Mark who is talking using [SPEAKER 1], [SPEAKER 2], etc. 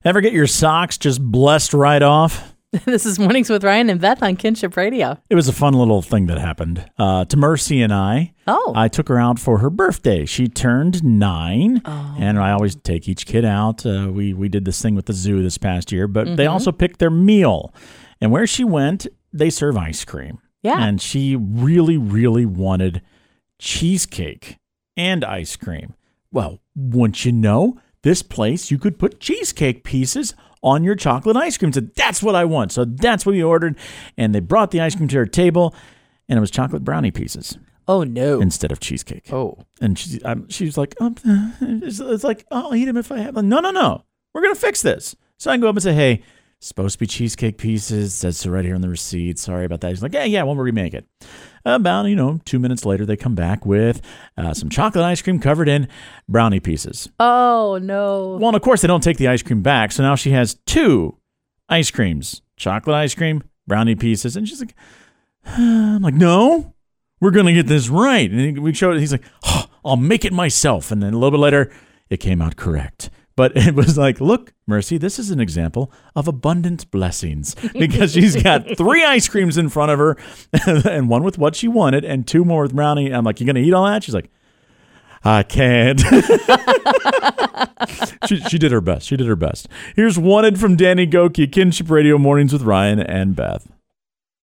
[SPEAKER 1] Ever get your socks just blessed right off?
[SPEAKER 2] This is Mornings with Ryan and Beth on Kinship Radio.
[SPEAKER 1] It was a fun little thing that happened to Mercy and I. I took her out for her birthday. She turned 9, and I always take each kid out. We did this thing with the zoo this past year, but they also picked their meal. And where she went, they serve ice cream.
[SPEAKER 2] Yeah.
[SPEAKER 1] And she really, really wanted cheesecake and ice cream. Well, wouldn't you know, this place, you could put cheesecake pieces on your chocolate ice cream. So that's what I want. So that's what we ordered. And they brought the ice cream to our table, and it was chocolate brownie pieces.
[SPEAKER 2] Oh, no.
[SPEAKER 1] Instead of cheesecake.
[SPEAKER 2] Oh.
[SPEAKER 1] And she's like, it's like, I'll eat them if I have them. No. We're going to fix this. So I can go up and say, hey, supposed to be cheesecake pieces. It says so right here on the receipt. Sorry about that. He's like, yeah, we'll remake it. About, 2 minutes later, they come back with some chocolate ice cream covered in brownie pieces.
[SPEAKER 2] Oh, no.
[SPEAKER 1] Well, and of course, they don't take the ice cream back. So now she has 2 ice creams, chocolate ice cream, brownie pieces. And she's like, I'm like, no, we're going to get this right. And we showed it. He's like, I'll make it myself. And then a little bit later, it came out correct. But it was like, look, Mercy, this is an example of abundant blessings because she's got 3 ice creams in front of her and one with what she wanted and 2 more with brownie. I'm like, you going to eat all that? She's like, I can't. She did her best. Here's Wanted from Danny Gokey, Kinship Radio Mornings with Ryan and Beth.